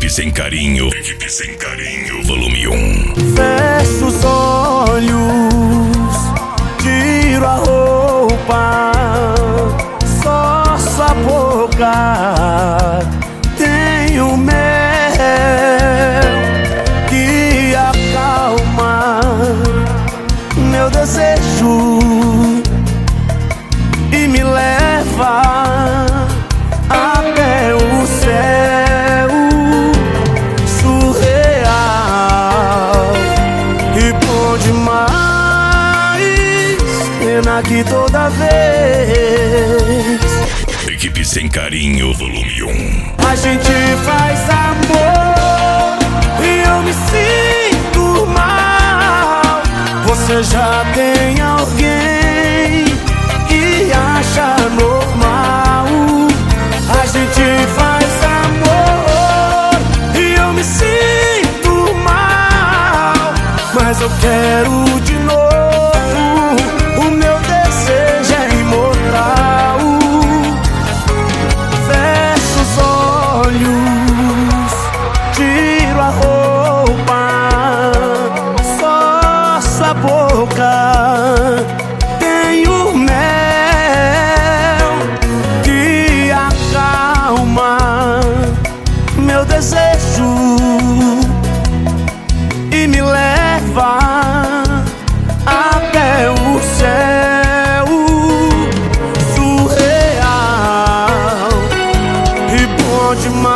Equipe Sem Carinho. Equipe Sem Carinho, volume 1. Fecho os olhos, tiro a roupa, só sua boca. Tenho mel que acalma meu desejo e me leva até o céu surreal e bom demais. Pena que toda vez Equipe Sem Carinho, volume 1. a gente faz amor e eu me sinto mal. Você já tem alguém que acha normal. A gente faz amor e eu me sinto mal, mas eu quero de novo. O meu desejo é imortal. Fecho os olhos, tiro a roupa, só sua boca. Tenho mel que acalma meu desejo e me leva até o céu surreal e bom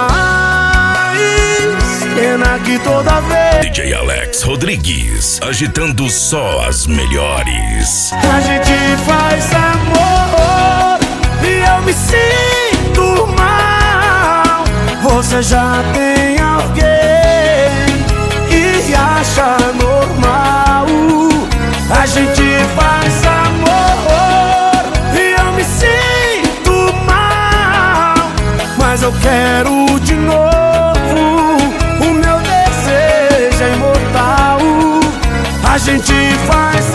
demais. Pena que toda vez DJ Alex Rodrigues, agitando só as melhores. a gente faz amor e eu me sinto mal. Você já tem alguém que acha normal. A gente faz amor e eu me sinto mal, mas eu quero de novo. O meu desejo é imortal. A gente faz